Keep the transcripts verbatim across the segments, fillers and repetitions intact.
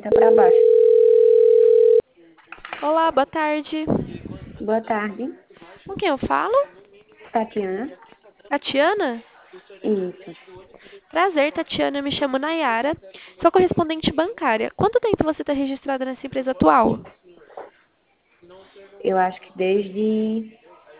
sessenta para baixo. Olá, boa tarde. Boa tarde, Com quem eu falo? Tatiana. Tatiana? Isso. Prazer, Tatiana. Eu me chamo Nayara. Sou correspondente bancária. Quanto tempo você está registrada nessa empresa atual? Eu acho que desde,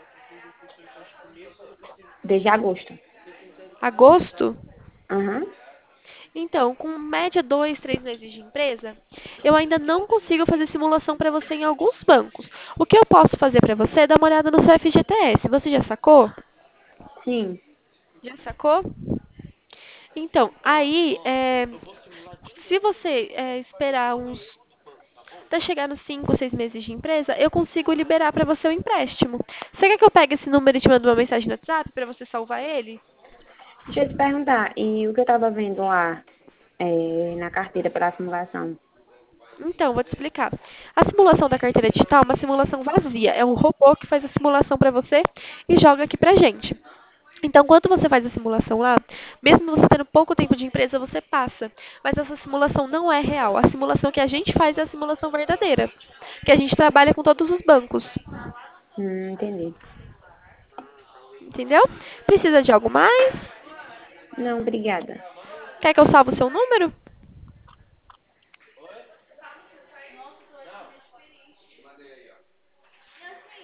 desde agosto. Agosto? Aham. Então, com média dois, três meses de empresa, eu ainda não consigo fazer simulação para você em alguns bancos. O que eu posso fazer para você é dar uma olhada no seu F G T S. Você já sacou? Sim. Já sacou? Então, aí, é, se você é, esperar uns até chegar nos cinco, seis meses de empresa, eu consigo liberar para você o empréstimo. Você quer que eu pegue esse número e te mande uma mensagem no WhatsApp para você salvar ele? Deixa eu te perguntar, e o que eu estava vendo lá é, na carteira para a simulação? Então, vou te explicar. A simulação da carteira digital é uma simulação vazia. É um robô que faz a simulação para você e joga aqui pra gente. Então, quando você faz a simulação lá, mesmo você tendo pouco tempo de empresa, você passa. Mas essa simulação não é real. A simulação que a gente faz é a simulação verdadeira. Que a gente trabalha com todos os bancos. Hum, entendi. Entendeu? Precisa de algo mais? Não, obrigada. Quer que eu salve o seu número?